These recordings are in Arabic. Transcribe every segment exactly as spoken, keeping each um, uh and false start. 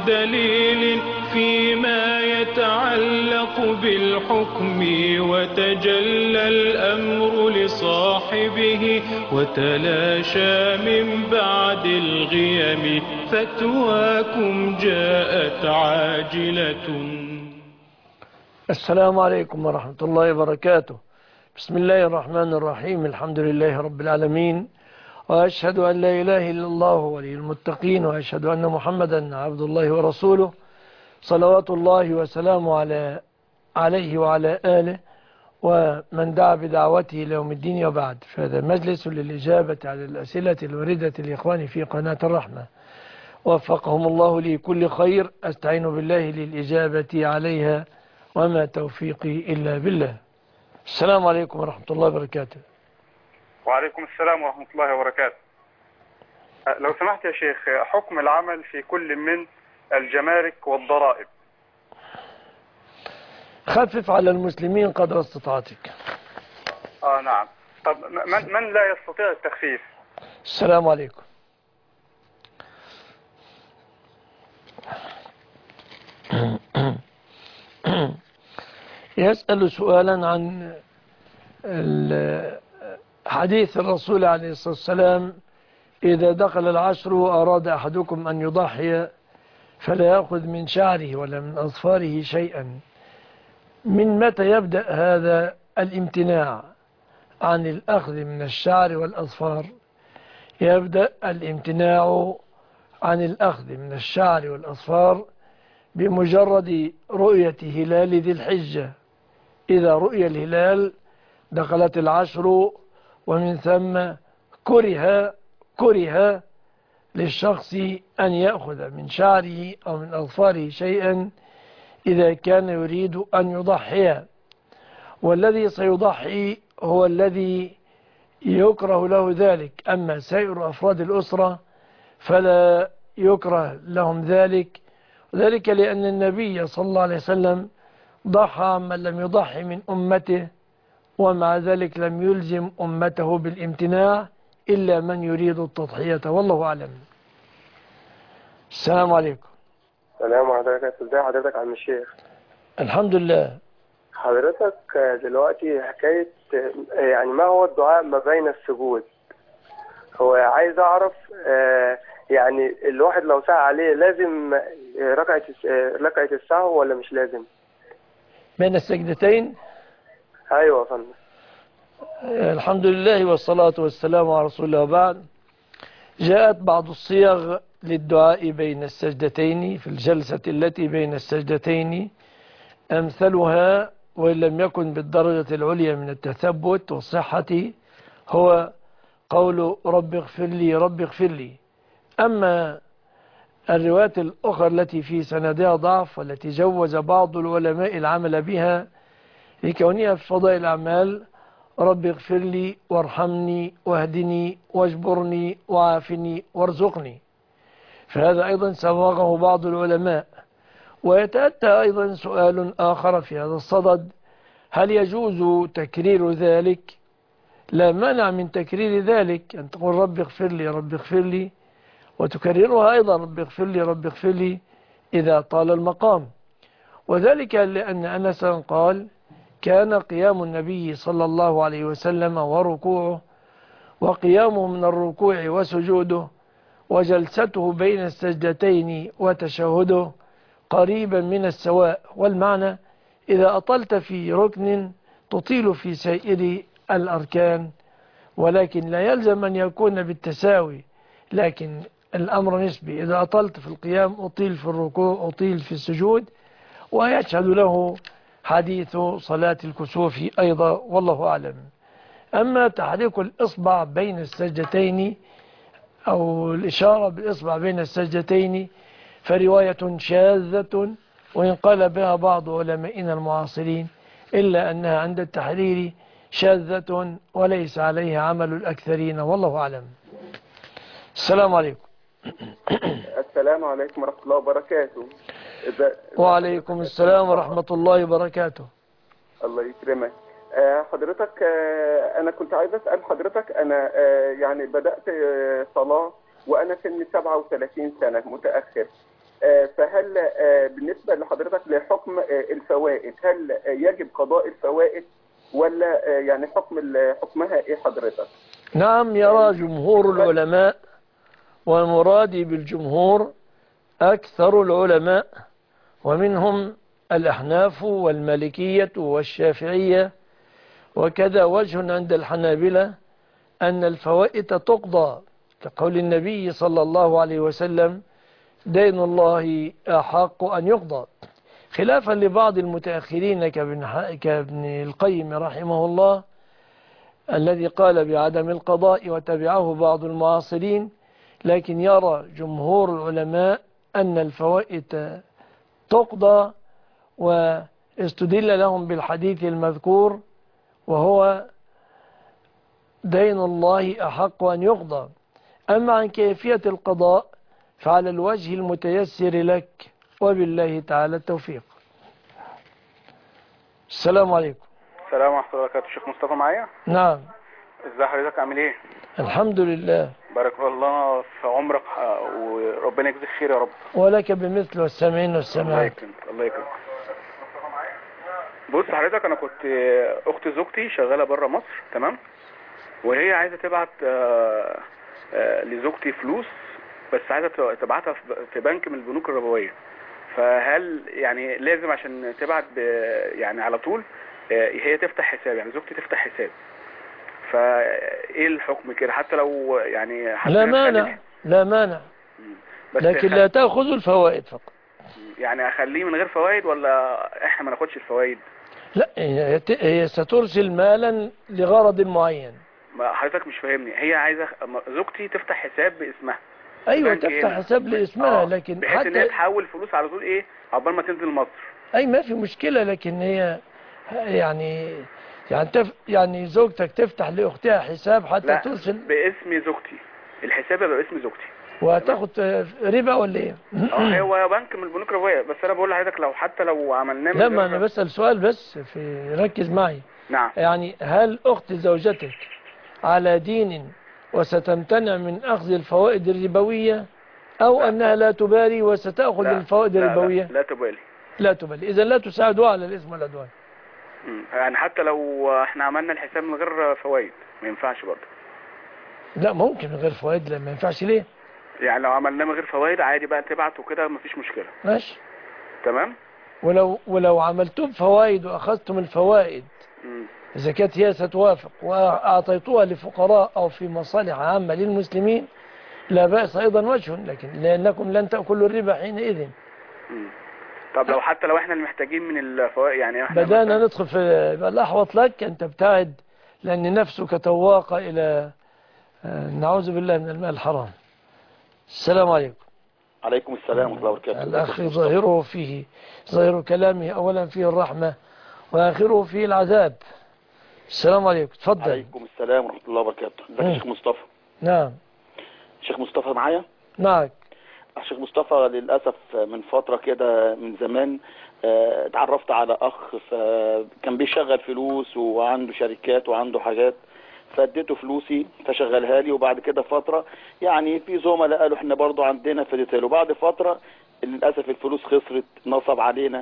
دليل فيما يتعلق بالحكم، وتجلى الأمر لصاحبه وتلاشى من بعد الغيم، فتواكم جاءت عاجلة. السلام عليكم ورحمة الله وبركاته. بسم الله الرحمن الرحيم. الحمد لله رب العالمين، وأشهد أن لا إله إلا الله ولي المتقين، وأشهد أن محمدا عبد الله ورسوله، صلوات الله وسلامه على عليه وعلى آله ومن دعا بدعوته ليوم الدين. وبعد، فهذا مجلس للإجابة على الأسئلة الواردة لإخواني في قناة الرحمة، وفقهم الله لكل خير. أستعين بالله للإجابة عليها، وما توفيقي إلا بالله. السلام عليكم ورحمة الله وبركاته. وعليكم السلام ورحمة الله وبركاته. لو سمحت يا شيخ، حكم العمل في كل من الجمارك والضرائب. خفف على المسلمين قدر استطاعتك. آه نعم. طب من, من لا يستطيع التخفيف؟ السلام عليكم. يسأل سؤالا عن حديث الرسول عليه الصلاة والسلام: إذا دخل العشر وأراد أحدكم أن يضحي فلا يأخذ من شعره ولا من أظفاره شيئا. من متى يبدأ هذا الامتناع عن الأخذ من الشعر والأظفار؟ يبدأ الامتناع عن الأخذ من الشعر والأظفار بمجرد رؤية هلال ذي الحجة. إذا رؤي الهلال دخلت العشر، ومن ثم كره كره للشخص أن يأخذ من شعره أو من أظفاره شيئا إذا كان يريد أن يضحي. والذي سيضحي هو الذي يكره له ذلك، أما سائر أفراد الأسرة فلا يكره لهم ذلك. ذلك لأن النبي صلى الله عليه وسلم ضحى من لم يضحي من أمته، ومع ذلك لم يلزم أمته بالامتناع إلا من يريد التضحية، والله أعلم. السلام عليكم. السلام عليكم. ازي حضرتك يا عم الشيخ؟ الحمد لله. حضرتك دلوقتي حكاية يعني ما هو الدعاء ما بين السجود؟ هو عايز أعرف يعني الواحد لو سعى عليه لازم ركعة ركعة السهو ولا مش لازم؟ بين السجدتين؟ أيوة يا فندم. الحمد لله والصلاة والسلام على رسول الله. وبعد، جاءت بعض الصيغ للدعاء بين السجدتين في الجلسة التي بين السجدتين، أمثلها وإن لم يكن بالدرجة العليا من التثبت والصحة هو قول رب اغفر لي رب اغفر لي. أما الروايات الأخرى التي في سندها ضعف والتي جوز بعض العلماء العمل بها لكونها في فضائل الأعمال: رب اغفر لي وارحمني واهدني واجبرني وعافني وارزقني، فهذا أيضا سوغه بعض العلماء. ويتأتى أيضا سؤال آخر في هذا الصدد: هل يجوز تكرير ذلك؟ لا مانع من تكرير ذلك، أن تقول رب اغفر لي رب اغفر لي، وتكررها أيضا رب اغفر لي رب اغفر لي إذا طال المقام. وذلك لأن أنسا قال: كان قيام النبي صلى الله عليه وسلم وركوعه وقيامه من الركوع وسجوده وجلسته بين السجدتين وتشهده قريبا من السواء. والمعنى: إذا أطلت في ركن تطيل في سائر الأركان، ولكن لا يلزم أن يكون بالتساوي، لكن الأمر نسبي. إذا أطلت في القيام أطيل في الركوع أطيل في السجود. ويشهد له حديث صلاة الكسوف أيضا، والله أعلم. أما تحريك الإصبع بين السجدتين أو الإشارة بالإصبع بين السجدتين فرواية شاذة، وإن قال بها بعض علمائنا المعاصرين، إلا أنها عند التحرير شاذة وليس عليها عمل الأكثرين، والله أعلم. السلام عليكم. السلام عليكم ورحمة الله وبركاته. وعليكم السلام ورحمة الله وبركاته. الله يكرمك. حضرتك أنا كنت عايز أسأل حضرتك، أنا يعني بدأت صلاة وأنا سني سبعة وثلاثين سنة متأخر، آه، فهل آه، بالنسبة لحضرتك لحكم آه، الفوائد، هل آه، يجب قضاء الفوائد ولا آه، يعني حكم ال- حكمها ايه حضرتك؟ نعم، يرى جمهور العلماء، والمراد بالجمهور أكثر العلماء، ومنهم الأحناف والمالكية والشافعية، وكذا وجه عند الحنابلة أن الفوائد تقضى، كقول النبي صلى الله عليه وسلم: دين الله أحق أن يقضى، خلافا لبعض المتأخرين كابن, كابن القيم رحمه الله الذي قال بعدم القضاء، وتبعه بعض المعاصرين. لكن يرى جمهور العلماء أن الفوائد تقضى، واستدل لهم بالحديث المذكور وهو دين الله أحق أن يقضى. أما عن كيفية القضاء فعلى الوجه المتيسر لك، وبالله تعالى التوفيق. السلام عليكم. السلام ورحمة الله وبركاته. الشيخ مصطفى معايا؟ نعم، ازي حضرتك، عامل ايه؟ الحمد لله. بارك الله في عمرك آه، وربنا يجزيك خير يا رب. ولك بمثل والسامعين الله والسامعات. يكرمك الله يكرمك. بص حضرتك، انا كنت آه، اخت زوجتي شغاله بره مصر، تمام؟ وهي عايزه تبعت آه، آه، لزوجتي فلوس، بس عايزه تبعتها في في بنك من البنوك الربويه. فهل يعني لازم عشان تبعت يعني على طول آه، هي تفتح حساب، يعني زوجتي تفتح حساب؟ فايه الحكم كده؟ حتى لو يعني حتى لا مانع، لا مانع، بس لكن لا تأخذ الفوائد فقط. يعني اخليه من غير فوائد ولا احنا ما ناخدش الفوائد؟ لا، هي هي سترسل مالا لغرض معين. ما حضرتك مش فاهمني، هي عايزه زوجتي تفتح حساب باسمها. ايوه، بنك تفتح هنا. حساب لاسمها، آه. لكن بحيث ان هي حتى تحول فلوس على طول ايه عقبال ما تنزل مصر. اي ما في مشكلة، لكن هي يعني يعني تف يعني زوجتك تفتح لاختها حساب حتى لا، ترسل باسم زوجتي، الحساب يبقى باسم زوجتي. وتاخد ربا ولا ايه؟ اه هو بنك من البنوك الربويه، بس انا بقول لحضرتك لو حتى لو عملناه من لا، ما غير- انا بسأل سؤال بس، في ركز معي. نعم. يعني هل اخت زوجتك على دين وستمتنع من اخذ الفوائد الربوية، او لا. انها لا تبالي وستأخذ لا. الفوائد لا الربوية؟ لا, لا تبالي. لا تبالي، اذا لا تساعدها على الاثم والعدوان. مم. يعني حتى لو احنا عملنا الحساب من غير فوائد ما ينفعش برضه؟ لا، ممكن من غير فوائد، لا ما ينفعش ليه؟ يعني لو عملناه من غير فوائد عادي بقى تبعت وكده مفيش مشكلة؟ ماشي. تمام. ولو ولو عملتم فوائد واخذتم الفوائد، مم. اذا كانت هي ستوافق واعطيتوها لفقراء او في مصالح عامة للمسلمين، لا بأس ايضا وجه، لكن لانكم لن تأكلوا الربا حينئذ. مم. طب لو حتى لو احنا اللي محتاجين من الفوائد، يعني احنا بدأنا مثلا... ندخل في الأحوط لك أن تبتعد، لأن نفسك تواقة إلى نعوذ بالله من المال الحرام. السلام عليكم. عليكم السلام ورحمة الله وبركاته. الأخ ظاهره فيه ظاهر كلامه أولا فيه الرحمة، وآخره فيه العذاب. السلام عليكم، تفضل. عليكم السلام ورحمة الله وبركاته. ازيك يا شيخ مصطفى؟ نعم. شيخ مصطفى معايا؟ معك. شيخ مصطفى، للأسف من فترة كده من زمان اه اتعرفت على أخ كان بيشغل فلوس وعنده شركات وعنده حاجات، فاديته فلوسي فشغلها لي، وبعد كده فترة يعني في زملاء قالوا احنا برضو عندنا، فاديتها له. بعد فترة للأسف الفلوس خسرت، نصب علينا.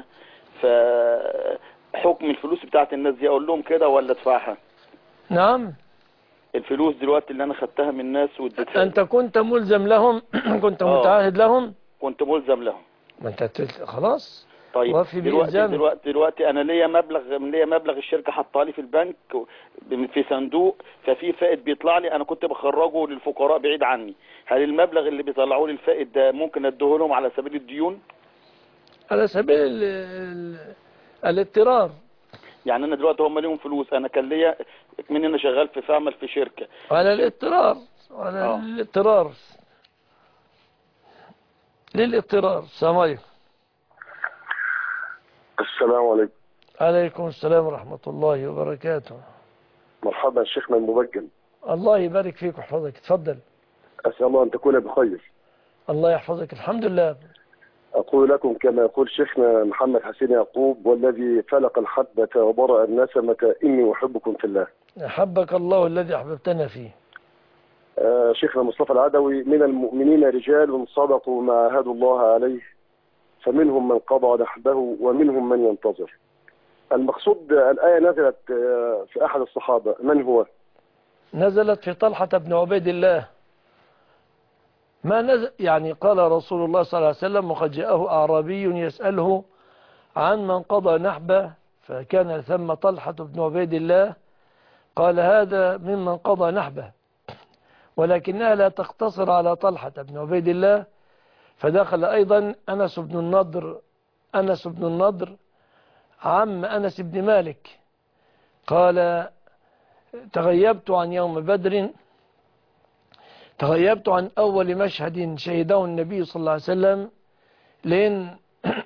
فحكم الفلوس بتاعت الناس دي اقول لهم كده ولا ادفعها؟ نعم. الفلوس دلوقتي اللي انا خدتها من الناس واديتها، انت كنت ملزم لهم؟ كنت آه. متعاهد لهم؟ كنت ملزم لهم. ما انت تل- خلاص. طيب وفي دلوقتي بإلزام. دلوقتي دلوقتي انا ليا مبلغ ليا مبلغ الشركه حاطاه لي في البنك في صندوق، ففي فائد بيطلع لي، انا كنت بخرجه للفقراء بعيد عني. هل المبلغ اللي بيطلعوا لي الفائد ده ممكن اديه لهم على سبيل الديون؟ على سبيل ال- ال- الاضطرار. يعني انا دلوقتي هم ليهم فلوس، انا كان ليا من انا شغال في فعمل في شركه على الاضطرار، على آه. الاضطرار، للاضطرار. السلام عليكم. السلام عليكم. عليكم السلام ورحمة الله وبركاته. مرحبا شيخنا المبجل. الله يبارك فيك ويحفظك، تفضل. أسأل الله أن تكون بخير. الله يحفظك، الحمد لله. أقول لكم كما يقول شيخنا محمد حسين يعقوب: والذي فلق الحبة وبرأ النسمة إني أحبكم في الله. أحبك الله الذي أحببتنا فيه. آه شيخنا مصطفى العدوي: من المؤمنين رجال صدقوا ما عاهدوا الله عليه فمنهم من قضى نحبه ومنهم من ينتظر. المقصود الآية نزلت في أحد الصحابة، من هو؟ نزلت في طلحة بن عبيد الله. ما نزل يعني قال رسول الله صلى الله عليه وسلم: وقد جاءه أعرابي يسأله عن من قضى نحبه، فكان ثم طلحة بن عبيد الله، قال: هذا ممن قضى نحبه، ولكنها لا تقتصر على طلحة بن عبيد الله، فدخل أيضا أنس بن النضر أنس بن النضر عم أنس بن مالك، قال: تغيبت عن يوم بدر، تغيبت عن أول مشهد شهده النبي صلى الله عليه وسلم، لأن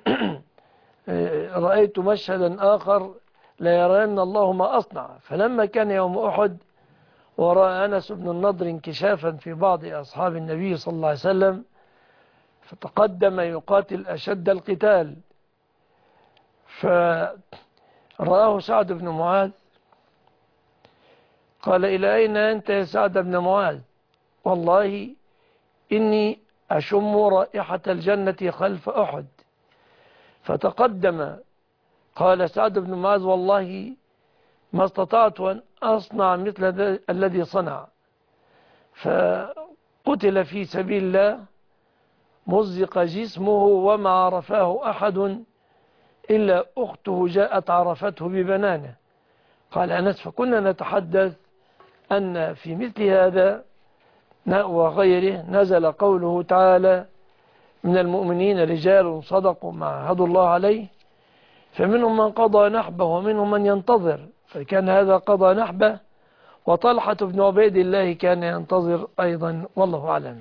رأيت مشهدا آخر لا يرين الله ما أصنع. فلما كان يوم أحد ورأى أنس بن النضر انكشافا في بعض أصحاب النبي صلى الله عليه وسلم، فتقدم يقاتل أشد القتال، فرآه سعد بن معاذ، قال: إلى أين أنت يا سعد بن معاذ؟ والله إني أشم رائحة الجنة خلف أحد. فتقدم، قال سعد بن معاذ: والله ما استطعت أن أصنع مثل الذي صنع. فقتل في سبيل الله، مزق جسمه وما عرفاه أحد إلا أخته جاءت عرفته ببنانه. قال أنس: فكنا نتحدث أن في مثل هذا وغيره نزل قوله تعالى: من المؤمنين رجال صدقوا ما عاهدوا الله عليه، فمنهم من قضى نحبه ومنهم من ينتظر، فكان هذا قضى نحبه، وطلحة بن عبيد الله كان ينتظر أيضا، والله أعلم.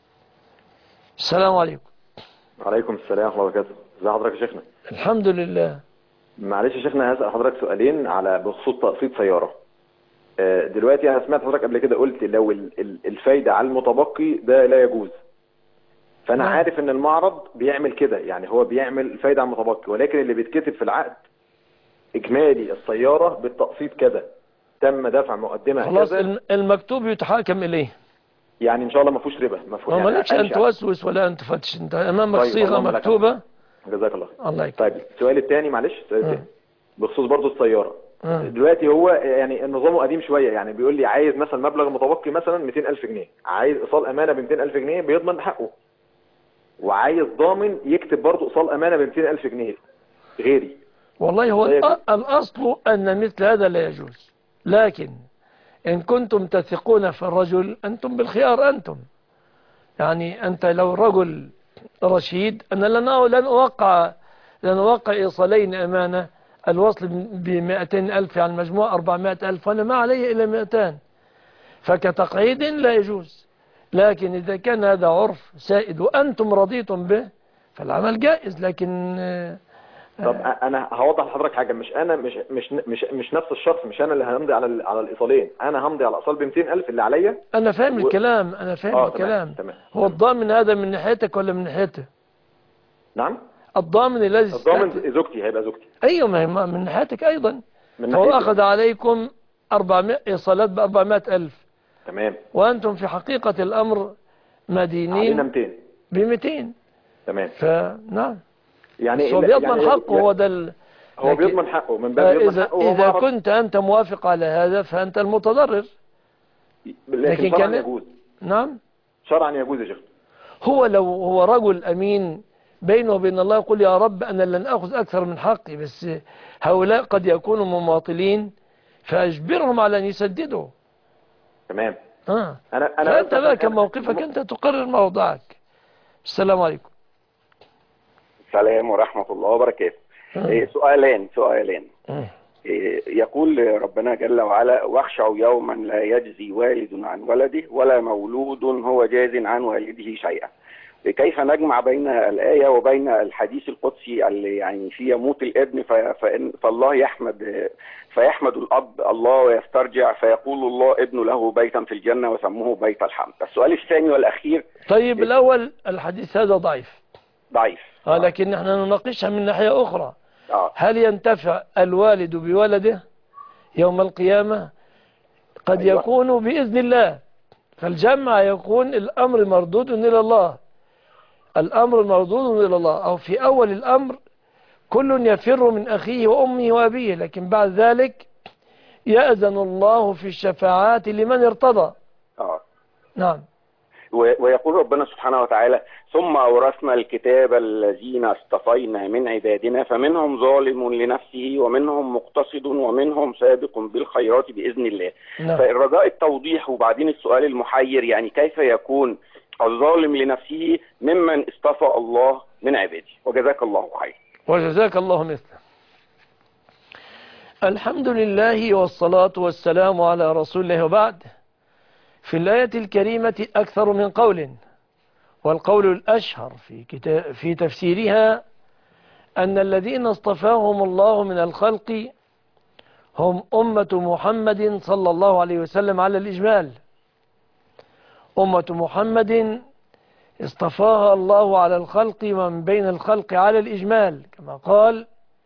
السلام عليكم. وعليكم السلام ورحمة الله وبركاته. ازي حضرتك يا شيخنا؟ الحمد لله. معلش يا شيخنا، هسأل حضرتك سؤالين على بخصوص تقسيط سيارة. دلوقتي أنا سمعت حضرتك قبل كده قلت لو الفايدة على المتبقي ده لا يجوز، فأنا نعم. عارف إن المعرض بيعمل كده، يعني هو بيعمل فايدة على المتبقي، ولكن اللي بيتكتب في العقد إجمالي السيارة بالتقسيط كده، تم دفع مقدمة خلاص كذا، المكتوب يتحاكم إليه، يعني إن شاء الله ما فيهوش ربا، ما فيهوش. ما يعني مالكش أن توسوس ولا أن تفتش، أنت أمامك طيب صيغة مكتوبة. جزاك الله. الله يكرمك. طيب السؤال الثاني، معلش السؤال الثاني بخصوص برضو السيارة. أه. دلوقتي هو يعني نظامه قديم شوية، يعني بيقول لي عايز مثلا مبلغ متبقي مثلا مئتين ألف جنيه، عايز إيصال أمانة ب مئتين ألف جنيه بيضمن حقه، وعايز ضامن يكتب برضو إيصال أمانة ب مئتين ألف جنيه غيري. والله هو الأصل أن مثل هذا لا يجوز، لكن إن كنتم تثقون في الرجل أنتم بالخيار. أنتم يعني أنت لو رجل رشيد، أنا لن لن أوقع لن أوقع إيصالين أمانة، الوصل بمئتين ألف يعني مجموع أربعمائة ألف، وأنا ما علي إلا مئتان، فكتقعيد لا يجوز. لكن إذا كان هذا عرف سائد وأنتم رضيتم به فالعمل جائز. لكن طب انا هوضح لحضرتك حاجه، مش انا مش مش مش مش نفس الشخص، مش انا اللي همضي على على الايصالين، انا همضي على الايصال ب مئتين ألف اللي عليا. انا فاهم و... الكلام انا فاهم آه الكلام. تمام. هو الضامن هذا من ناحيتك ولا من ناحيته؟ نعم، الضامن الذي الضامن زوجتي، هيبقى زوجتي. ايوه، ما من ناحيتك ايضا. من هو اخذ عليكم أربعمائة ايصالات ب أربعمائة ألف، تمام، وانتم في حقيقه الامر مدينين علينا مئتين ب مئتين، تمام. فنعم يعني هو بيضمن يعني حقه. يعني هو ده ال... هو بيضمن حقه من باب يضمن إذا, حقه. إذا كنت أنت موافق على هذا فأنت المتضرر، لكن شرعا يجوز. نعم شرعا يجوز يا شيخ. هو لو هو رجل أمين بينه وبين الله يقول: يا رب أنا لن أخذ أكثر من حقي، بس هؤلاء قد يكونوا مماطلين فأجبرهم على أن يسددوا. تمام. آه. أنا أنا فأنت بقى كموقفك أنت تقرر موضعك. السلام عليكم. السلام ورحمة الله وبركاته. إيه سؤالين سؤالين إيه يقول ربنا جل وعلا: واخشوا يوما لا يجزي والد عن ولده ولا مولود هو جاز عن والده شيئا. كيف نجمع بين الآية وبين الحديث القدسي اللي يعني فيه يموت الابن فإن فالله يحمد فيحمد الأب الله ويسترجع فيقول الله ابن له بيتا في الجنة وسموه بيت الحمد. السؤال الثاني والأخير. طيب الأول الحديث هذا ضعيف ضعيف آه لكن نحن نناقشها من ناحية أخرى. آه. هل ينتفع الوالد بولده يوم القيامة؟ قد أيوة. يكون بإذن الله، فالجمع يكون الأمر مردود إلى الله. الأمر مردود إلى الله، أو في أول الأمر كل يفر من أخيه وأمه وأبيه، لكن بعد ذلك يأذن الله في الشفاعات لمن ارتضى. اه نعم. ويقول ربنا سبحانه وتعالى: ثم أورثنا الكتاب الذين اصطفينا من عبادنا فمنهم ظالم لنفسه ومنهم مقتصد ومنهم سابق بالخيرات بإذن الله. نعم. فالرجاء التوضيح، وبعدين السؤال المحير، يعني كيف يكون الظالم لنفسه ممن اصطفى الله من عباده؟ وجزاك الله خير. وجزاك الله مثله. الحمد لله والصلاة والسلام على رسول الله، وبعد. في الآية الكريمة أكثر من قول، والقول الأشهر في, كتاب في تفسيرها أن الذين اصطفاهم الله من الخلق هم أمة محمد صلى الله عليه وسلم على الإجمال. أمة محمد اصطفاها الله على الخلق ومن بين الخلق على الإجمال، كما قال: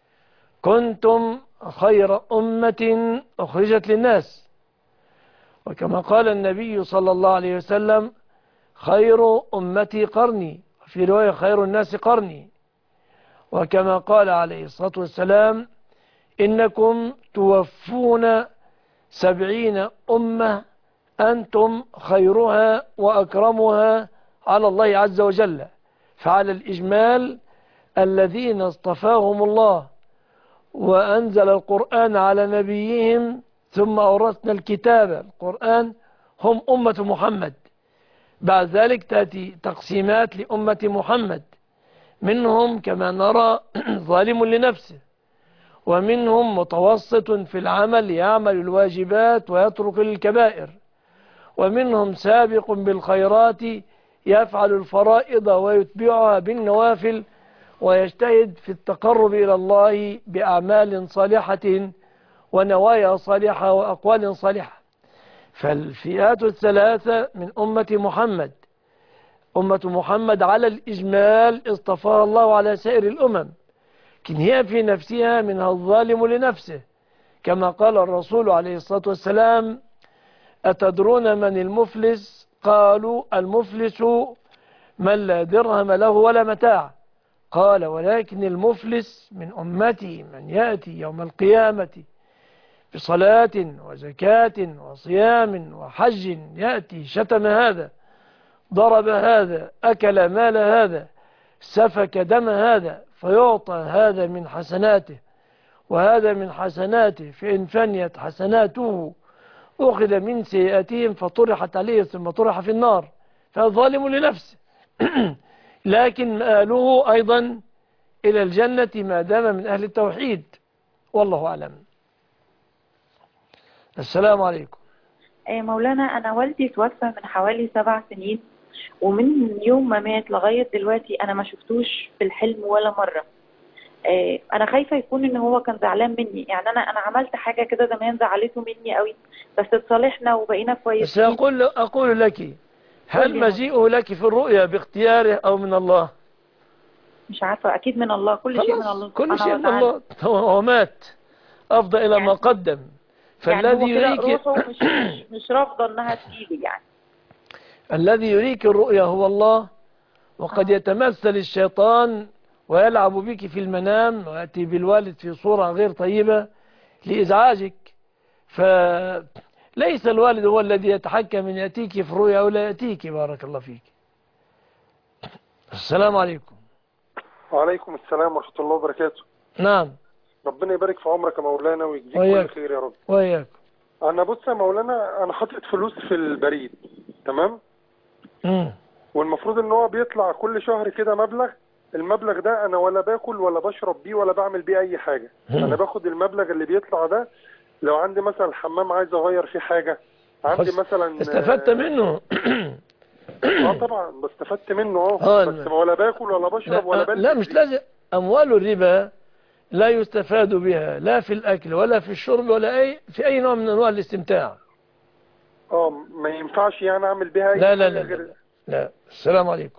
كنتم خير أمة أخرجت للناس. وكما قال النبي صلى الله عليه وسلم: خير أمتي قرني، وفي رواية: خير الناس قرني. وكما قال عليه الصلاة والسلام: إنكم توفون سبعين أمة أنتم خيرها وأكرمها على الله عز وجل. فعلى الإجمال الذين اصطفاهم الله وأنزل القرآن على نبيهم ثم أورثنا الكتاب القرآن هم أمة محمد. بعد ذلك تأتي تقسيمات لأمة محمد، منهم كما نرى ظالم لنفسه، ومنهم متوسط في العمل يعمل الواجبات ويترك الكبائر، ومنهم سابق بالخيرات يفعل الفرائض ويتبعها بالنوافل ويجتهد في التقرب إلى الله بأعمال صالحة ونوايا صالحة وأقوال صالحة. فالفئات الثلاثة من أمة محمد، أمة محمد على الإجمال اصطفاها الله على سائر الأمم، لكن هي في نفسها منها الظالم لنفسه، كما قال الرسول عليه الصلاة والسلام: أتدرون من المفلس؟ قالوا: المفلس من لا درهم له ولا متاع. قال: ولكن المفلس من أمتي من يأتي يوم القيامة بصلاة وزكاة وصيام وحج، يأتي شتم هذا، ضرب هذا، أكل مال هذا، سفك دم هذا، فيعطى هذا من حسناته وهذا من حسناته، فإن فنيت حسناته أخذ من سيئاتهم فطرحت عليه ثم طرح في النار، فالظالم لنفسه. لكن مآله أيضا إلى الجنة ما دام من أهل التوحيد، والله أعلم. السلام عليكم. مولانا، أنا والدي توفى من حوالي سبع سنين، ومن يوم ما مات لغاية دلوقتي أنا ما شفتوش في الحلم ولا مرة. أنا خايفة يكون إن هو كان زعلان مني، يعني أنا أنا عملت حاجة كده زمان زعلته مني قوي، بس اتصالحنا وبقينا كويسين. بس أقول أقول لك، هل مجيئه لك في الرؤيا باختياره أو من الله؟ مش عارفة، أكيد من الله، كل شيء من الله، كل شيء من الله. هو مات أفضل إلى يعني ما قدم. فالذي يعني يريك روحه مش مش, مش رافضة إنها تجيلي يعني. الذي يريك الرؤيا هو الله، وقد آه. يتمثل الشيطان ويلعب بك في المنام ويأتي بالوالد في صورة غير طيبة لإزعاجك، فليس الوالد هو الذي يتحكم من يأتيك في الرؤيا أو لا يأتيك. بارك الله فيك. السلام عليكم. وعليكم السلام ورحمة الله وبركاته. نعم. ربنا يبارك في عمرك يا مولانا ويجزيك كل خير يا رب. وياك. أنا بص يا مولانا، أنا حاطط فلوس في البريد، تمام؟ امم والمفروض إن هو بيطلع كل شهر كده مبلغ، المبلغ ده أنا ولا باكل ولا بشرب بيه ولا بعمل بيه أي حاجة. مم. أنا باخد المبلغ اللي بيطلع ده لو عندي مثلا الحمام عايز أغير فيه حاجة، عندي مثلا استفدت منه. اه طبعا بستفدت منه اه بس ولا باكل ولا بشرب ولا بلبس. لا، مش لازم. أموال الربا لا يستفاد بها لا في الأكل ولا في الشرب ولا أي في أي نوع من أنواع الاستمتاع. اه ما ينفعش يعني أعمل بها أي لا لا لا, غير... لا لا. السلام عليكم.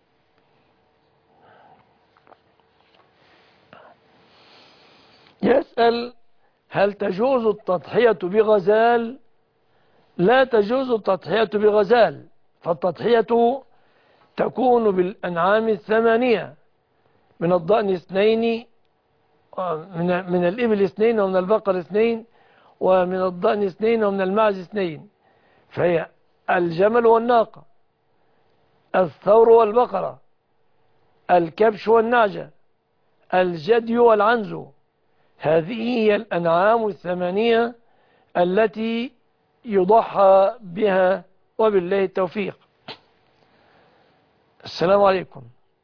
يسأل: هل تجوز التضحية بغزال؟ لا تجوز التضحية بغزال، فالتضحية تكون بالأنعام الثمانية، من الضأن اثنين، من من الإبل اثنين، ومن البقر اثنين، ومن الضأن اثنين، ومن المعز اثنين، فهي الجمل والناقة، الثور والبقرة، الكبش والنعجة، الجدي والعنز. هذه هي الأنعام الثمانية التي يضحى بها، وبالله التوفيق. السلام عليكم.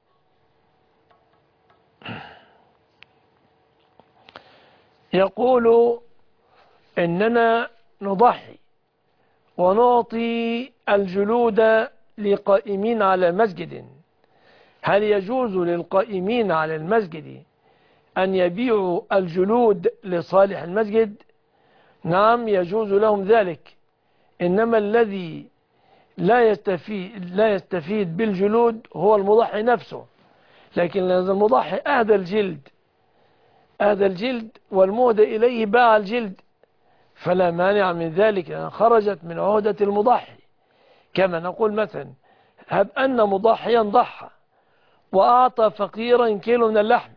يقول إننا نضحي ونعطي الجلود لقائمين على مسجد، هل يجوز للقائمين على المسجد أن يبيعوا الجلود لصالح المسجد؟ نعم، يجوز لهم ذلك، إنما الذي لا يستفيد, لا يستفيد بالجلود هو المضحي نفسه. لكن هذا المضحي أهدى الجلد أهدى الجلد والمهدى إليه باع الجلد، فلا مانع من ذلك، لأن خرجت من عهدة المضحي. كما نقول مثلا هب أن مضحيا ضحى وأعطى فقيرا كيلو من اللحم،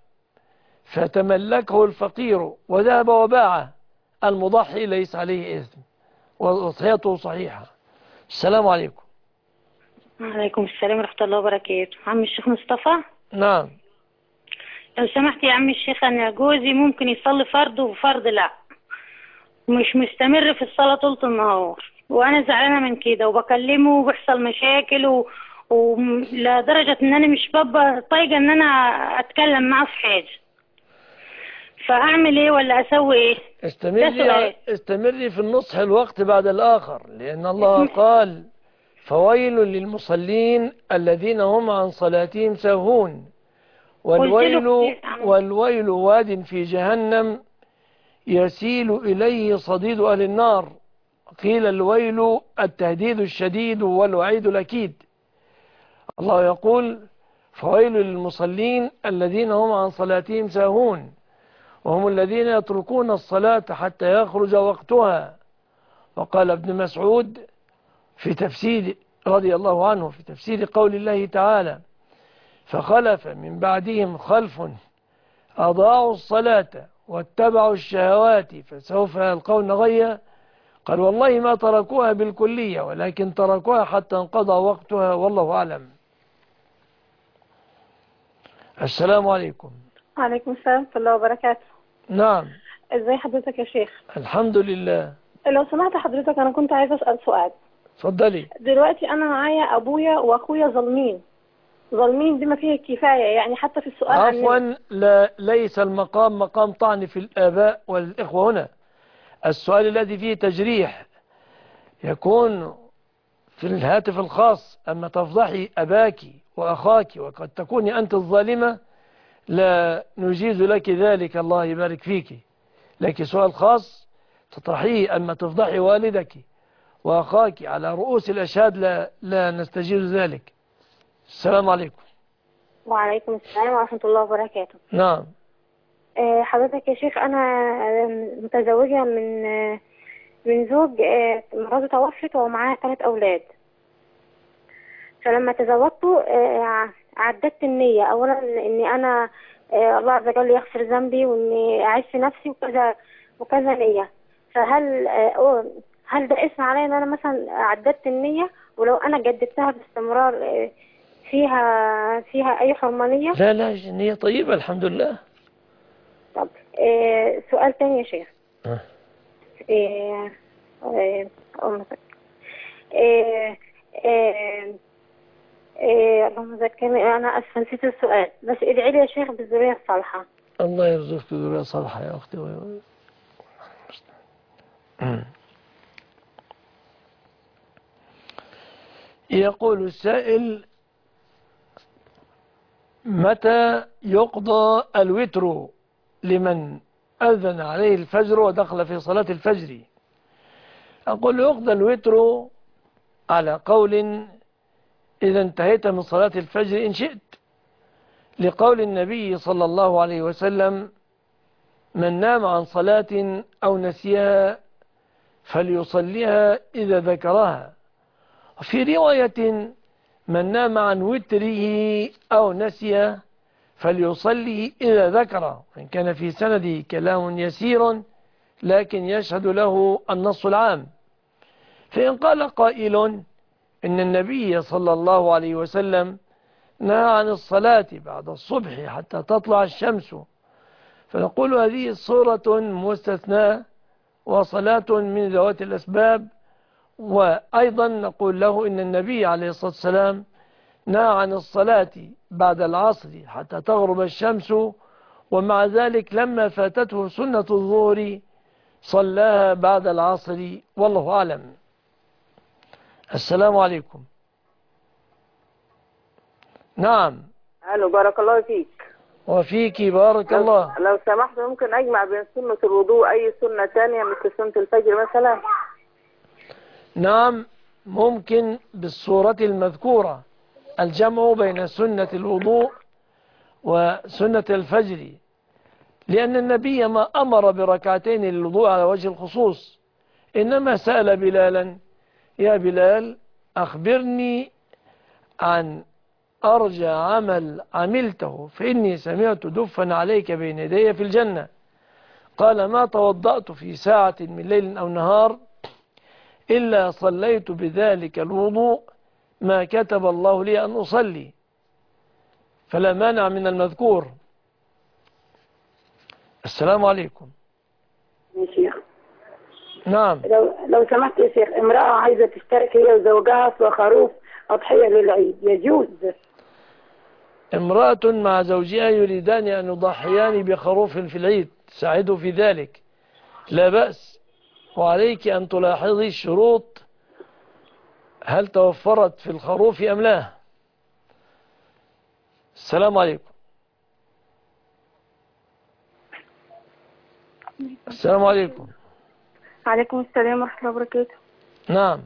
فتملكه الفقير وذهب وباعه، المضحي ليس عليه إثم وأضحيته صحيحة. السلام عليكم. وعليكم السلام ورحمة الله وبركاته. عم الشيخ مصطفى. نعم. لو سمحت يا عم الشيخ، أنا جوزي ممكن يصلي فرض وفرض لا، مش مستمر في الصلاة طول النهار، وأنا زعلانة من كده وبكلمه وبيحصل مشاكل و... ولدرجة إن أنا مش ببقى طايقة إن أنا أتكلم معه في حاجة، فأعمل إيه ولا أسوي إيه؟ استمري استمري في النصح الوقت بعد الآخر، لأن الله قال فويل للمصلين الذين هم عن صلاتهم ساهون، والويل, والويل واد في جهنم يسيل إليه صديد أهل النار. قيل الويل التهديد الشديد والوعيد الأكيد. الله يقول فويل للمصلين الذين هم عن صلاتهم ساهون، وهم الذين يتركون الصلاة حتى يخرج وقتها. وقال ابن مسعود في تفسير رضي الله عنه في تفسير قول الله تعالى فخلف من بعدهم خلف أضاعوا الصلاة واتبعوا الشهوات فسوف يلقون غيا، قال والله ما تركوها بالكلية ولكن تركوها حتى انقضى وقتها، والله أعلم. السلام عليكم. وعليكم السلام ورحمة الله وبركاته. نعم. ازاي حضرتك يا شيخ؟ الحمد لله. لو سمحت حضرتك أنا كنت عايزة أسأل سؤال. اتفضلي. دلوقتي أنا معايا أبويا وأخويا ظالمين ظالمين بما فيه الكفاية، يعني حتى في السؤال عفوا لا ليس المقام مقام طعن في الآباء والإخوة هنا. السؤال الذي فيه تجريح يكون في الهاتف الخاص، أما تفضحي أباك وأخاك وقد تكوني أنت الظالمة لا نجيز لك ذلك، الله يبارك فيك. لك سؤال خاص تطرحيه، أما تفضحي والدك وأخاك على رؤوس الأشهاد لا, لا نستجيز ذلك. السلام عليكم. وعليكم السلام ورحمة الله وبركاته. نعم. أه حضرتك يا شيخ أنا متزوجة من أه من زوج أه مراته توفت ومعاه ثلاث أولاد. فلما تزوجته أه عددت النية أولا إني أنا أه الله عز وجل يغفر ذنبي وإني أعيش في نفسي وكذا وكذا نية. فهل أه هل ده اسم علي إن أنا مثلا عددت النية، ولو أنا جددتها باستمرار أه فيها فيها أي حرمانية؟ لا لا النية طيبة الحمد لله. طب آه سؤال تاني يا شيخ. أه. آه آه آه آه آه اللهم ذكرني، أنا أسفة نسيت السؤال، بس ادعي لي يا شيخ بالذرية الصالحة. الله يرزقك ذرية صالحة يا أختي. يقول السائل متى يقضى الوتر لمن أذن عليه الفجر ودخل في صلاة الفجر؟ أقول يقضى الوتر على قول إذا انتهيت من صلاة الفجر إن شئت، لقول النبي صلى الله عليه وسلم من نام عن صلاة أو نسيها فليصليها إذا ذكرها. وفي رواية من نام عن وتره أو نسي فليصلي إذا ذكره، إن كان في سنده كلام يسير لكن يشهد له النص العام. فإن قال قائل إن النبي صلى الله عليه وسلم نهى عن الصلاة بعد الصبح حتى تطلع الشمس، فنقول هذه صورة مستثناة وصلاة من ذوات الأسباب. وأيضا نقول له إن النبي عليه الصلاة والسلام نهى عن الصلاة بعد العصر حتى تغرب الشمس، ومع ذلك لما فاتته سنة الظهر صلاها بعد العصر، والله أعلم. السلام عليكم. نعم. الو بارك الله فيك. وفيك بارك لو الله. لو سمحت ممكن اجمع بين سنة الوضوء اي سنة تانية مثل سنة الفجر مثلا؟ نعم ممكن بالصورة المذكورة الجمع بين سنة الوضوء وسنة الفجر، لأن النبي ما أمر بركعتين للوضوء على وجه الخصوص، إنما سأل بلالا: يا بلال أخبرني عن أرجى عمل عملته فإني سمعت دفا عليك بين يدي في الجنة. قال: ما توضأت في ساعة من ليل أو نهار إلا صليت بذلك الوضوء ما كتب الله لي أن أصلي، فلا مانع من المذكور. السلام عليكم. يا شيخ. نعم. لو لو سمحت يا شيخ، امرأة عايزة تشترك هي وزوجها في خروف أضحية للعيد، يجوز؟ امرأة مع زوجها يريدان أن يضحيان بخروف في العيد، ساعدوا في ذلك، لا بأس، وعليك أن تلاحظي الشروط هل توفرت في الخروف أم لا. السلام عليكم. السلام عليكم. عليكم السلام ورحمة الله وبركاته. نعم.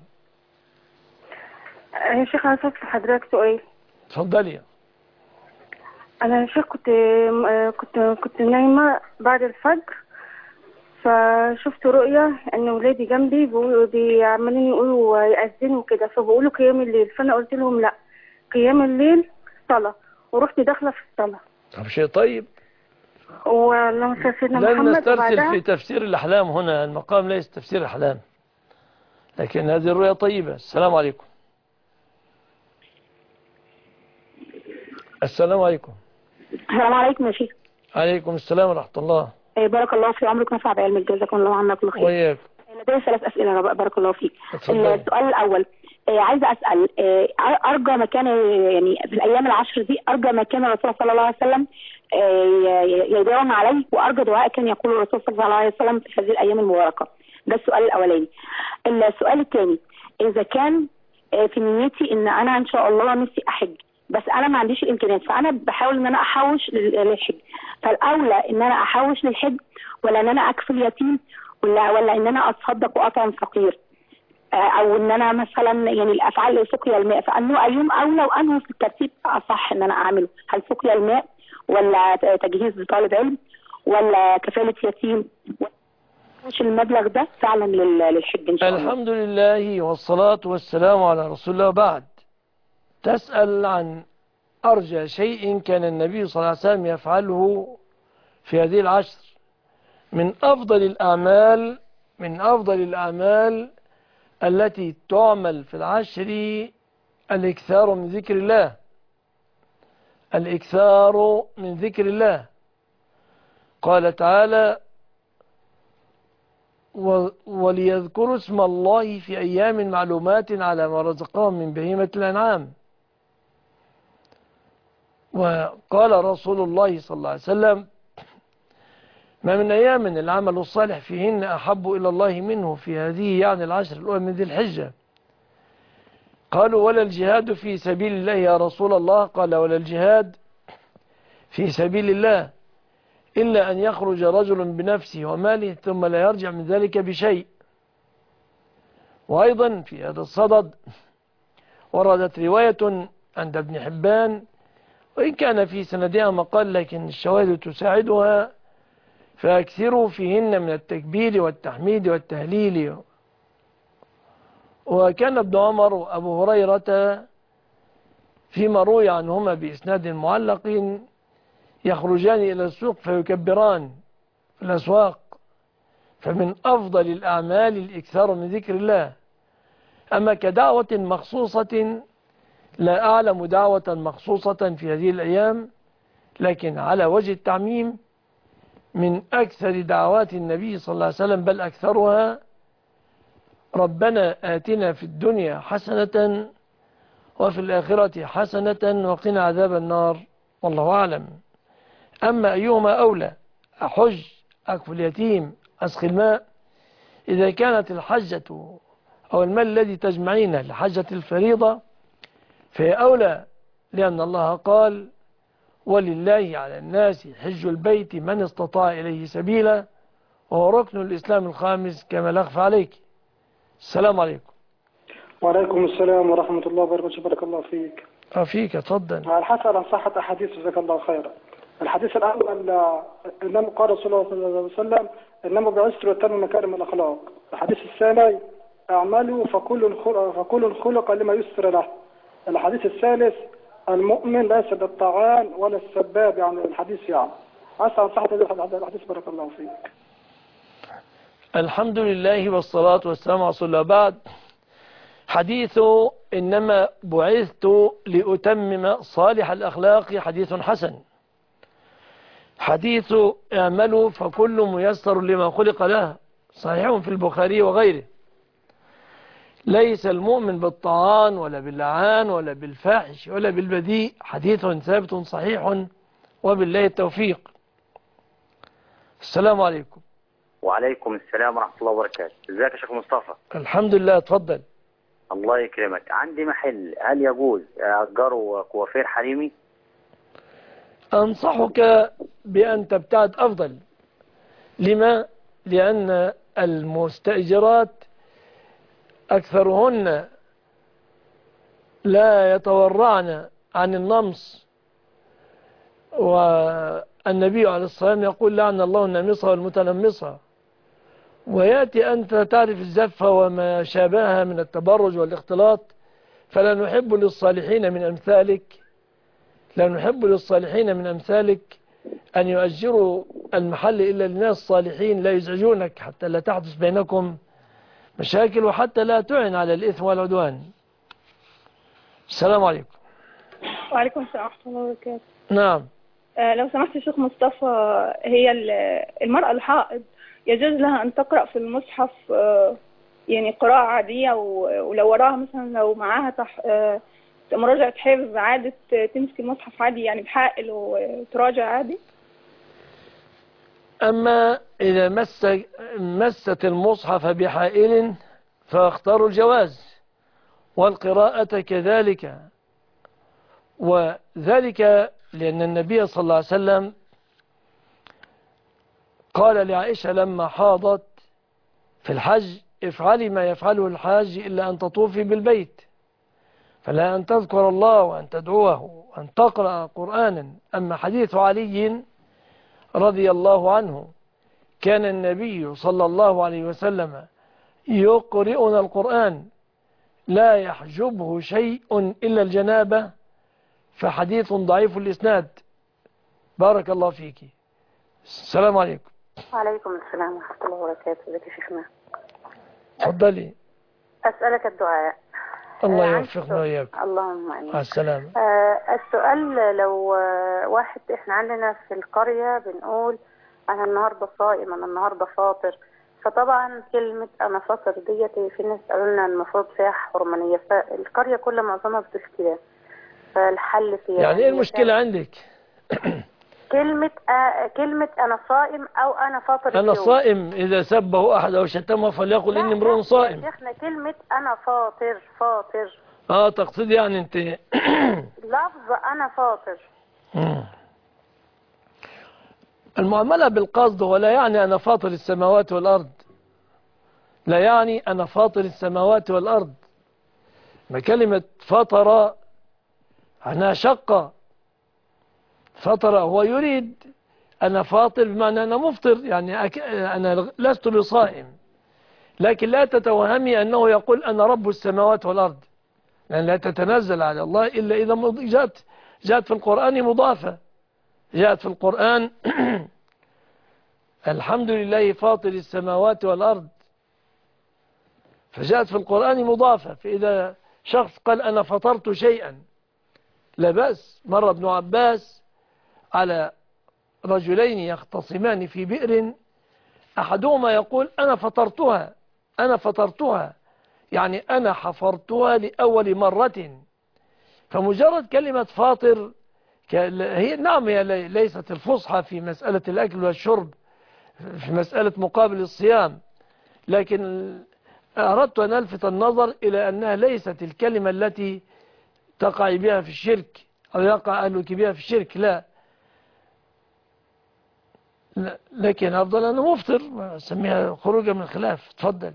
يا شيخ أنا سألت حضرتك سؤال. تفضلي. أنا يا شيخ كنت كنت كنت نايمة بعد الفجر، فشفت رؤية إن ولادي جنبي بيعملين يقولوا يأذنوا كده، فبقولوا قيام الليل، فأنا قلت لهم لا، قيام الليل صلاة، ورحت داخلة في الصلاة. طب شيء طيب. ولما سيدنا محمد لن نسترسل وبعدها في تفسير الأحلام هنا، المقام ليس تفسير الأحلام، لكن هذه الرؤية طيبة. السلام عليكم. السلام عليكم. السلام عليكم يا شيخ. عليكم السلام ورحمة الله. بارك الله في عمرك، نفع بعلمك، جزاكم الله عنا كل خير. وإياك. لدي ثلاث أسئلة بارك الله فيك. اتفضل. السؤال الأول، عايزة أسأل، أرجى مكان يعني في الأيام العشر دي، أرجى مكان الرسول صلى الله عليه وسلم يداوم عليه، وأرجى دعاء كان يقول الرسول صلى الله عليه وسلم في هذه الأيام المباركة. ده السؤال الأولاني. السؤال الثاني، إذا كان في نيتي إن أنا إن شاء الله نفسي أحج، بس أنا ما عنديش الإمكانيات، فأنا بحاول إن أنا أحوش للحج، فالأولى إن أنا أحوش للحج ولا إن أنا أكفل يتيم ولا ولا إن أنا أتصدق وأطعم فقير، او ان انا مثلا يعني الافعال سقيا الماء، فانه ايوم اولى وانه في الترتيب اصح ان انا اعمله؟ هل سقيا الماء ولا تجهيز لطالب علم ولا كفالة يتيم؟ مش المبلغ ده فعلا للحج ان شاء الله؟ الحمد لله والصلاة والسلام على رسول الله. بعد تسأل عن أرجى شيء كان النبي صلى الله عليه وسلم يفعله في هذه العشر. من أفضل الأعمال من أفضل الأعمال التي تعمل في العشر الإكثار من ذكر الله، الإكثار من ذكر الله. قال تعالى: وليذكروا اسم الله في أيام معلومات على ما رزقهم من بهيمة الأنعام. وقال رسول الله صلى الله عليه وسلم: ما من أيام العمل الصالح فيهن أحب إلى الله منه في هذه يعني العشر الأولى من ذي الحجة. قالوا: ولا الجهاد في سبيل الله يا رسول الله؟ قال: ولا الجهاد في سبيل الله إلا أن يخرج رجل بنفسه وماله ثم لا يرجع من ذلك بشيء. وأيضا في هذا الصدد وردت رواية عند ابن حبان، وإن كان في سندها مقال لكن الشواهد تساعدها: فأكثروا فيهن من التكبير والتحميد والتهليل. وكان ابن عمر وأبو هريرة فيما روي عنهما بإسناد معلق يخرجان إلى السوق فيكبران في الأسواق، فمن أفضل الأعمال الإكثار من ذكر الله. أما كدعوة مخصوصة لا أعلم دعوة مخصوصة في هذه الأيام، لكن على وجه التعميم من أكثر دعوات النبي صلى الله عليه وسلم بل أكثرها ربنا آتنا في الدنيا حسنة وفي الآخرة حسنة وقنا عذاب النار، والله أعلم. أما أيهما أولى، أحج، أكفل اليتيم، أسخي الماء، إذا كانت الحجة أو المال الذي تجمعينه لحجة الفريضة فهي أولى، لأن الله قال ولله على الناس حج البيت من استطاع إليه سبيلا، وهو ركن الإسلام الخامس كما لا أخفى عليك. السلام عليكم. وعليكم السلام ورحمة الله وبركاته. بارك الله فيك. فيك تفضل. الحسن عن صحة أحاديث جزاك الله خيرا. الحديث الأول إنما قال رسول الله صلى الله عليه وسلم إنما بعثت لأتمم مكارم الأخلاق. الحديث الثاني اعملوا فكل خلق فكل خلق لما يسر له. الحديث الثالث المؤمن ليس بالطعان ولا السباب، يعني الحديث يعني عسى عن صحة الحديث. بارك الله فيك. الحمد لله والصلاة والسلام على رسول الله. بعد، حديث إنما بعثت لأتمم صالح الأخلاق حديث حسن. حديث اعملوا فكل ميسر لما خلق له صحيح في البخاري وغيره. ليس المؤمن بالطعان ولا باللعان ولا بالفاحش ولا بالبذيء، حديث ثابت صحيح وبالله التوفيق. السلام عليكم. وعليكم السلام ورحمة الله وبركاته. ازيك يا شيخ مصطفى؟ الحمد لله، اتفضل. الله يكرمك. عندي محل، هل يجوز أجره كوافير حريمي؟ أنصحك بأن تبتعد أفضل. لما؟ لأن المستأجرات أكثرهن لا يتورعن عن النمص، والنبي عليه الصلاة والسلام يقول لعن الله النامصة والمتنمصة. ويأتي أنت تعرف الزفة وما شابهها من التبرج والاختلاط، فلا نحب للصالحين من أمثالك لا نحب للصالحين من أمثالك أن يؤجروا المحل إلا للناس الصالحين لا يزعجونك، حتى لا تحدث بينكم مشاكل وحتى لا تعن على الإثم والعدوان. السلام عليكم. وعليكم السلام ورحمة الله وبركاته. نعم. آه لو سمحت يا شيخ مصطفى، هي المرأة الحائض يجوز لها أن تقرأ في المصحف آه يعني قراءة عادية، ولو وراها مثلا لو معاها تح آه مراجعة حفظ عادة تمسك المصحف عادي يعني بحائل وتراجع عادي؟ أما إذا مس مست المصحف بحائل فاختاروا الجواز، والقراءة كذلك، وذلك لأن النبي صلى الله عليه وسلم قال لعائشة لما حاضت في الحج افعلي ما يفعله الحاج إلا أن تطوفي بالبيت، فلا أن تذكر الله وأن تدعوه وأن تقرأ قرآنا. أما حديث علي رضي الله عنه كان النبي صلى الله عليه وسلم يقرئنا القرآن لا يحجبه شيء إلا الجنابة، فحديث ضعيف الإسناد. بارك الله فيك. السلام عليكم. وعليكم السلام ورحمة الله وبركاته. ازيك يا شيخنا؟ تفضلي. أسألك الدعاء. الله يوفقنا وإياك. اللهم آمين. مع السلامة. آه السؤال، لو آه واحد احنا عندنا في القرية بنقول أنا النهاردة صائم، أنا النهاردة فاطر، فطبعا كلمة أنا فاطر ديت في ناس قالوا لنا المفروض فيها حرمانية، فالقرية كلها معظمها بتقول كده، فالحل فيها يعني إيه المشكلة عندك؟ كلمة آه كلمة أنا صائم أو أنا فاطر. أنا صائم إذا سبه أحد أو شتمه فليقل إني امرؤ صائم. يا شيخنا كلمة أنا فاطر فاطر آه تقصد يعني أنت لفظ أنا فاطر. مم. المعاملة بالقصد، ولا يعني أنا فاطر السماوات والأرض، لا يعني أنا فاطر السماوات والأرض. ما كلمة فطر أنا شق فطر، هو يريد أنا فاطر بمعنى أنا مفطر، يعني أك... أنا لست بصائم، لكن لا تتوهمي أنه يقول أنا رب السماوات والأرض، لأن لا تتنزل على الله إلا إذا جاءت جاءت في القرآن مضافة. جاءت في القرآن الحمد لله فاطر السماوات والأرض، فجاءت في القرآن مضافة. فإذا شخص قال أنا فطرت شيئا لا بأس. مر ابن عباس على رجلين يختصمان في بئر، أحدهما يقول أنا فطرتها أنا فطرتها يعني أنا حفرتها لأول مرة. فمجرد كلمة فاطر هي نعم هي ليست الفصحى في مسألة الأكل والشرب في مسألة مقابل الصيام، لكن أردت أن ألفت النظر إلى أنها ليست الكلمة التي تقع بها في الشرك أو يقع أهلك بها في الشرك، لا, لا لكن أفضل أنا مفطر، أسميها خروجا من الخلاف. تفضل.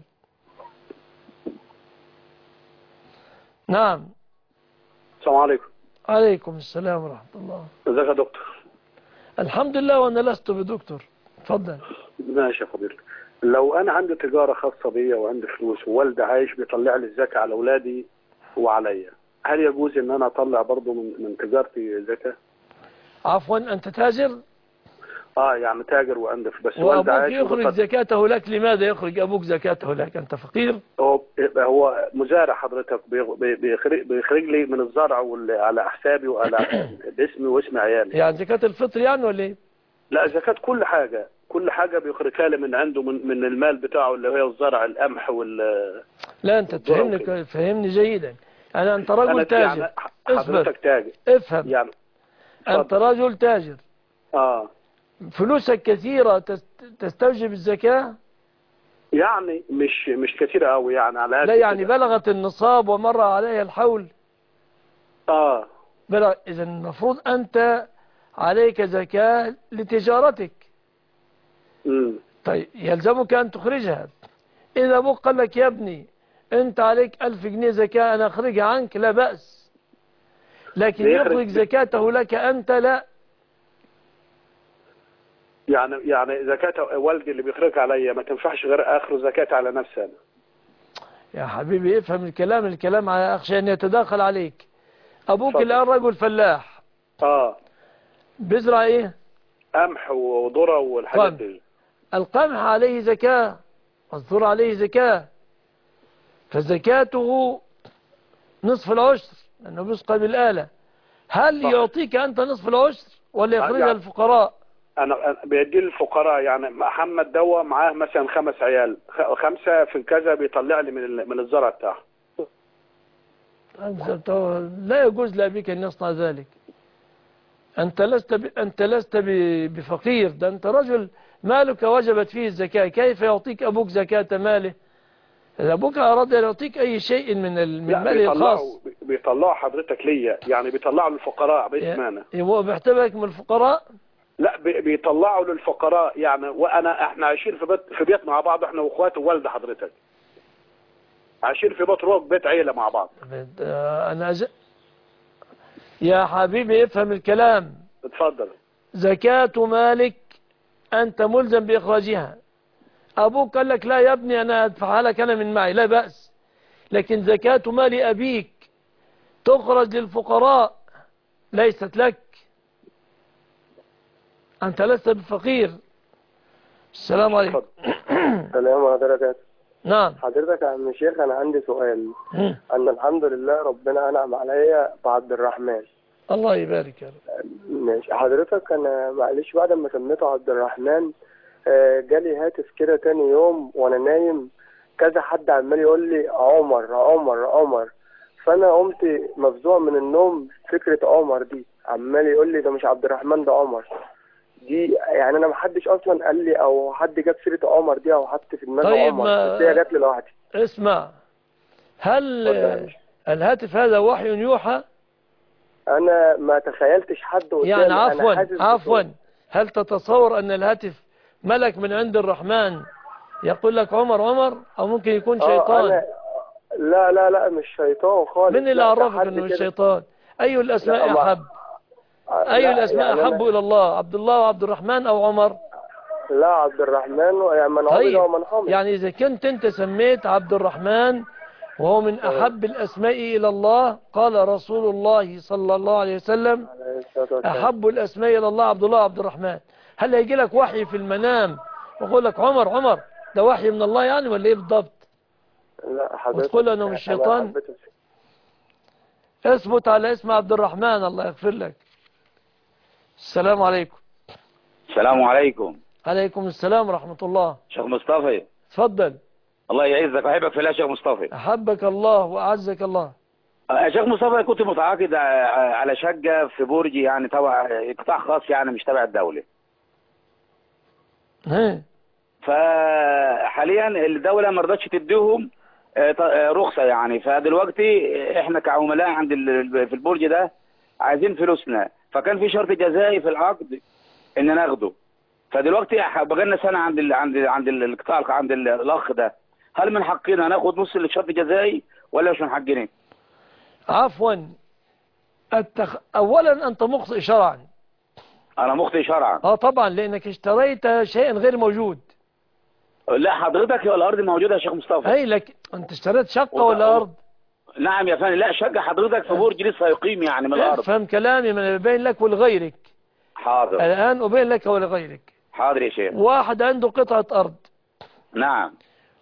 نعم. السلام عليكم. عليكم السلام ورحمة الله. ازيك يا دكتور؟ الحمد لله وأنا لست بدكتور. تفضل. ماشي يا فضيلة. لو أنا عندي تجارة خاصة بي وعندي فلوس ووالدي عايش بيطلع لي الزكاة على أولادي وعليا، هل يجوز إن أنا أطلع برضه من من تجارتي زكاة؟ عفوا أنت تاجر؟ اه يعني تاجر وعندي بس والدي عايش. وأبوك يخرج زكاته لك، لماذا يخرج أبوك زكاته لك؟ أنت فقير؟ هو هو مزارع حضرتك، بيخرج بيخرج لي من الزرع على حسابي وعلى اسمي واسم عيالي. يعني زكاة الفطر يعني ولا إيه؟ لا زكاة كل حاجة، كل حاجة بيخرجها لي من عنده من, من المال بتاعه اللي هو الزرع القمح وال. لا أنت تفهمني فهمني جيدا. أنا أنت رجل أنا تاجر. يعني حضرتك تاجر. افهم. يعني أنت رجل تاجر. آه. فلوسك كثيرة تستوجب الزكاة؟ يعني مش مش كثيرة قوي يعني على لا يعني كده. بلغت النصاب ومر عليها الحول. اه بلغ. إذا المفروض أنت عليك زكاة لتجارتك. امم طيب يلزمك أن تخرجها. إذا أبوك قال لك يا ابني أنت عليك ألف جنيه زكاة أنا أخرجها عنك، لا بأس، لكن يخرج زكاته لك أنت لا. يعني يعني زكاة والدي اللي بيخرجها عليا ما تنفعش غير آخر زكاة على نفسي أنا. يا حبيبي افهم الكلام، الكلام أخشى أن يتداخل عليك. أبوك الآن رجل فلاح. آه. بيزرع إيه؟ قمح وذرة والحاجات دي. القمح عليه زكاة والذرة عليه زكاة، فزكاته نصف العشر لأنه بيسقى بالآلة. هل صح. يعطيك أنت نصف العشر ولا يخرجها يعني الفقراء؟ أنا بيدي الفقراء. يعني محمد دوا معاه مثلا خمس عيال، خمسة في كذا بيطلع لي من من الزرع بتاعه. لا يجوز لأبيك أن يصنع ذلك. أنت لست ب... أنت لست ب... بفقير، ده أنت رجل مالك وجبت فيه الزكاة. كيف يعطيك أبوك زكاة ماله؟ إذا أبوك أراد أن يعطيك أي شيء من ال... من ماله الخاص بيطلعوا حضرتك ليا، يعني بيطلعوا للفقراء باسمنا. هو بيحتبك من الفقراء؟ لا بيطلعوا للفقراء يعني. وأنا إحنا عايشين في بيت في بيت مع بعض، إحنا وأخوات ووالد حضرتك عايشين في بيت روك، بيت عيلة مع بعض. أنا أج... يا حبيبي افهم الكلام. اتفضل. زكاة مالك أنت ملزم بإخراجها. أبوك قال لك لا يا ابني أنا أدفعها لك أنا من معي، لا بأس، لكن زكاة مال أبيك تخرج للفقراء ليست لك. أنت لست بفقير. السلام عليكم. السلام عليكم. نعم. حضرتك يا عم الشيخ أنا عندي سؤال. أنا الحمد لله ربنا أنعم عليا بعبد الرحمن. الله يبارك يا رب. ماشي. حضرتك أنا معلش بعد ما سميته عبد الرحمن جالي هاتف كده تاني يوم وأنا نايم، كذا حد عمال يقول لي عمر عمر عمر، فأنا قمت مفزوع من النوم. فكرة عمر دي عمال يقول لي ده مش عبد الرحمن ده عمر دي، يعني انا ما حدش اصلا قال لي او حد جاب سيره عمر دي او حط في دماغي طيب عمر، بس هي جات لي لوحدي. اسمع، هل الهاتف هذا وحي يوحى؟ انا ما تخيلتش حد قدامي. يعني عفوا عفوا هل تتصور ان الهاتف ملك من عند الرحمن يقول لك عمر عمر، او ممكن يكون شيطان؟ أنا لا لا لا مش شيطان خالص. من اللي عرفك انه مش شيطان؟ اي الاسماء احب؟ أي الأسماء يعني أحب إلى الله، عبد الله وعبد الرحمن أو عمر؟ لا عبد الرحمن، يعني من عبد ومن حمد. يعني إذا كنت أنت سميت عبد الرحمن وهو من أحب الأسماء إلى الله. قال رسول الله صلى الله عليه وسلم أحب الأسماء إلى الله عبد الله عبد الرحمن. هل هيجي لك وحي في المنام ويقول لك عمر عمر ده وحي من الله يعني ولا إيه بالضبط؟ لا حضرتك وتقول أنه مش الشيطان؟ اثبت على اسم عبد الرحمن الله يغفر لك. السلام عليكم. السلام عليكم. عليكم السلام ورحمة الله. شيخ مصطفى تفضل. الله الله يعزك ويحبك في الله يا شيخ مصطفى. أحبك الله وأعزك الله. يا شيخ مصطفى كنت متعاقد على شقة في برج يعني تبع قطاع خاص يعني مش تبع الدولة. ها. فحاليا الدولة ما رضتش تديهم رخصة يعني، فدلوقتي احنا كعملاء عند في البرج ده عايزين فلوسنا، فكان في شرط جزائي في العقد ان ناخده. فدلوقتي بقالنا سنة عند ال عند ال عند القطاع عند الاخ ده، هل من حقنا ناخد نص الشرط الجزائي ولا مش من حقنا؟ عفوا التخ... اولا انت مخطئ شرعا. انا مخطئ شرعا. اه طبعا لانك اشتريت شيئا غير موجود. لا حضرتك هي الارض موجوده يا شيخ مصطفى. اي لك انت اشتريت شقه ولا ارض؟ نعم يا فندم. لا شقه حضرتك في برج لسه يقيم يعني من الارض. افهم كلامي، من بين لك ولغيرك. حاضر. الان ابين لك ولغيرك. حاضر يا شيخ. واحد عنده قطعه ارض. نعم.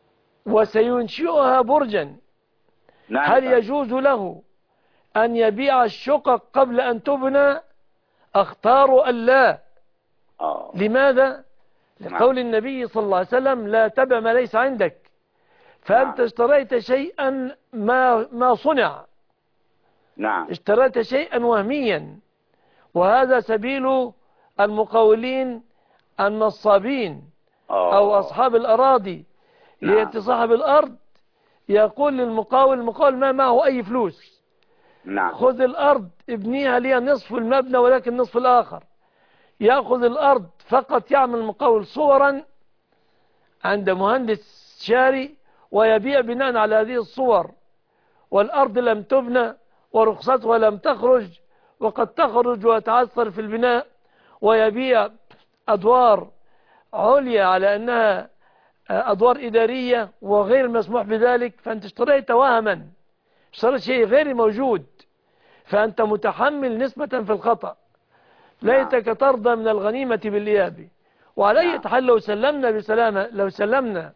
وسينشئها برجا. نعم. هل يجوز له أن يبيع الشقق قبل أن تبنى؟ أختار أن لا. آه. لماذا؟ لقول النبي صلى الله عليه وسلم لا تبع ما ليس عندك. فأنت نعم. اشتريت شيئا ما ما صنع. نعم. اشتريت شيئا وهميا، وهذا سبيل المقاولين النصابين آه. أو أصحاب الأراضي. نعم. يأتي صاحب الأرض يقول للمقاول، المقاول ما معه أي فلوس. نعم. خذ الأرض ابنيها لي نصف المبنى ولكن نصف الآخر. يأخذ الأرض فقط، يعمل المقاول صورا عند مهندس شاري ويبيع بناء على هذه الصور، والأرض لم تبنى ورخصتها لم تخرج، وقد تخرج وتعثر في البناء، ويبيع أدوار عليا على أنها أدوار إدارية وغير مسموح بذلك. فأنت اشتريت وهما، اشتريت شيء غير موجود، فأنت متحمل نسبة في الخطأ. ليتك ترضى من الغنيمة بالإياب. وعلى أي حال لو سلمنا بسلامة، لو سلمنا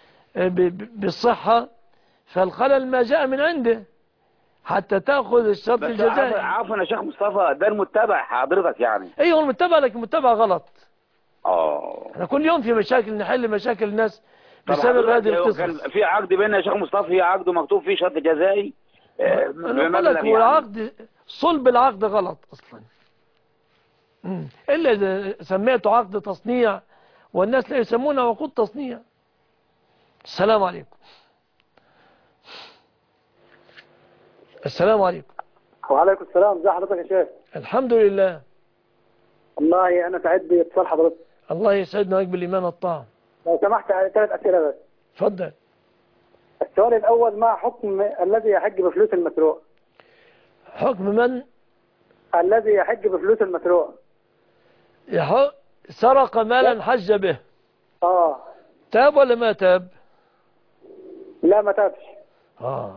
بالصحة، فالخلل ما جاء من عنده حتى تأخذ الشرط الجزائي. عفوا يا شيخ مصطفى، ده المتبع حضرتك يعني. ايوه المتبع، لكن المتبع غلط. اه احنا كل يوم في مشاكل، نحل مشاكل الناس بسبب هذه القصص. في عقد بيننا يا شيخ مصطفى، في عقد مكتوب فيه شرط جزائي. انا بقول لك هو العقد صلب العقد غلط اصلا، الا اذا سميته عقد تصنيع، والناس لا يسمونه عقود تصنيع. السلام عليكم. السلام عليكم. وعليكم السلام. ازي حضرتك يا شيخ؟ الحمد لله. والله انا سعيد باتصال حضرتك. الله يسعدنا ويقبل الايمان الطاعه. لو سمحت ثلاث اسئله بس. اتفضل. السؤال الاول، ما حكم الذي يحج بفلوس المسروق؟ حكم من؟ الذي يحج بفلوس المسروق. يحق سرق مالا حج به. اه تاب ولا ما تاب؟ لا ما تابش. اه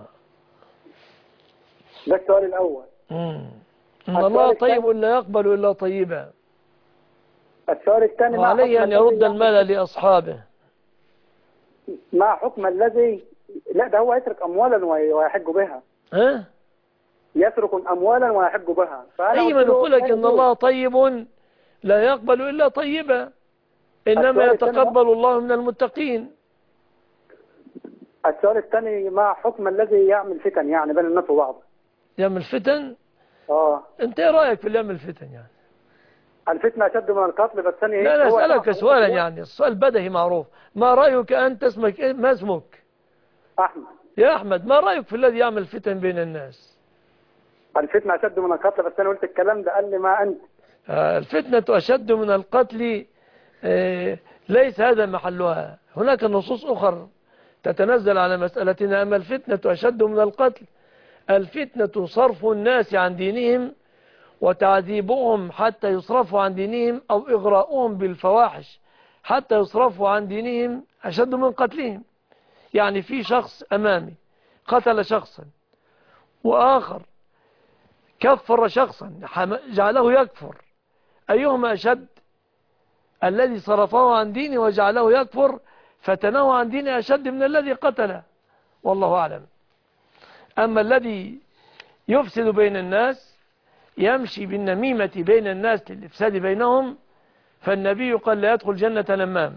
ده السؤال الاول. امم ان الله طيب لا يقبل الا طيبا. السؤال الثاني، وعليه ان يرد المال لاصحابه. ما حكم الذي لا ده هو يترك اموالا ويحج بها. ها؟ يترك اموالا ويحج بها. اي من يقول لك ان الله طيب لا يقبل الا طيبا، انما يتقبل الله من المتقين. السؤال الثاني، ما حكم الذي يعمل فتن يعني بين الناس وبعض؟ يعمل فتن؟ اه انت ايه رايك في اللي يعمل فتن يعني؟ الفتنه اشد من القتل. بس ثاني لا لا اسالك سؤالا يعني، السؤال بدهي معروف. ما رايك انت؟ اسمك ايه؟ ما اسمك؟ احمد. يا احمد، ما رايك في الذي يعمل فتن بين الناس؟ الفتنه اشد من القتل. بس انا قلت الكلام ده، قال لي ما انت. آه الفتنه اشد من القتل. آه ليس هذا محلها، هناك نصوص اخرى تتنزل على مسألتنا. أما الفتنة أشد من القتل، الفتنة صرف الناس عن دينهم وتعذيبهم حتى يصرفوا عن دينهم، أو إغراؤهم بالفواحش حتى يصرفوا عن دينهم، أشد من قتلهم. يعني في شخص أمامي قتل شخصا وآخر كفر شخصا جعله يكفر، أيهما أشد؟ الذي صرفه عن دينه وجعله يكفر فتنه عن دينه أشد من الذي قتله، والله أعلم. أما الذي يفسد بين الناس يمشي بالنميمة بين الناس للإفساد بينهم، فالنبي قال لا يدخل جنة نمام.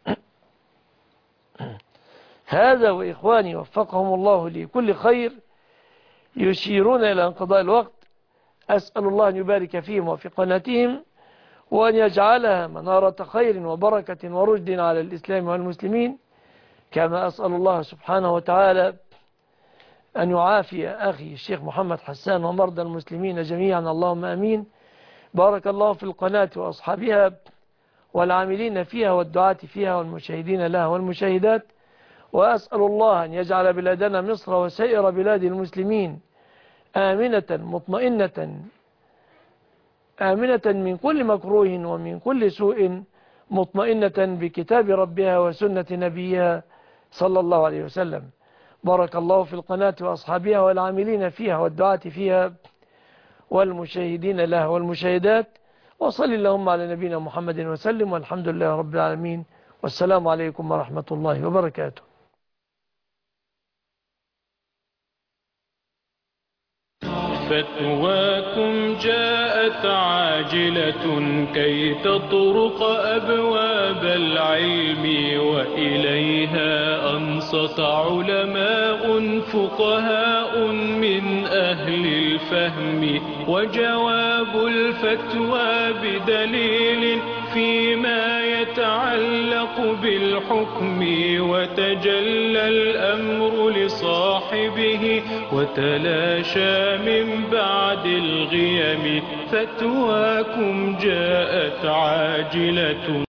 هذا وإخواني وفقهم الله لكل خير يشيرون إلى انقضاء الوقت. أسأل الله أن يبارك فيهم وفي قناتهم، وأن يجعلها منارة خير وبركة ورشد على الإسلام والمسلمين، كما أسأل الله سبحانه وتعالى أن يعافي أخي الشيخ محمد حسان ومرضى المسلمين جميعا، اللهم أمين. بارك الله في القناة وأصحابها والعاملين فيها والدعاة فيها والمشاهدين لها والمشاهدات، وأسأل الله أن يجعل بلادنا مصر وسائر بلاد المسلمين آمنة مطمئنة آمنة من كل مكروه ومن كل سوء، مطمئنة بكتاب ربها وسنة نبيها صلى الله عليه وسلم. بارك الله في القناة وأصحابها والعاملين فيها والدعاة فيها والمشاهدين لها والمشاهدات، وصل اللهم على نبينا محمد وسلم، والحمد لله رب العالمين، والسلام عليكم ورحمة الله وبركاته. فتواكم جاءت عاجلة كي تطرق أبواب العلم، وإليها أنصت علماء فقهاء من أهل الفهم، وجواب الفتوى بدليل فيما يتعلق بالحكم، وتجلى الأمر لصاحبه وتلاشى من بعد الغيم. فتواكم جاءت عاجلة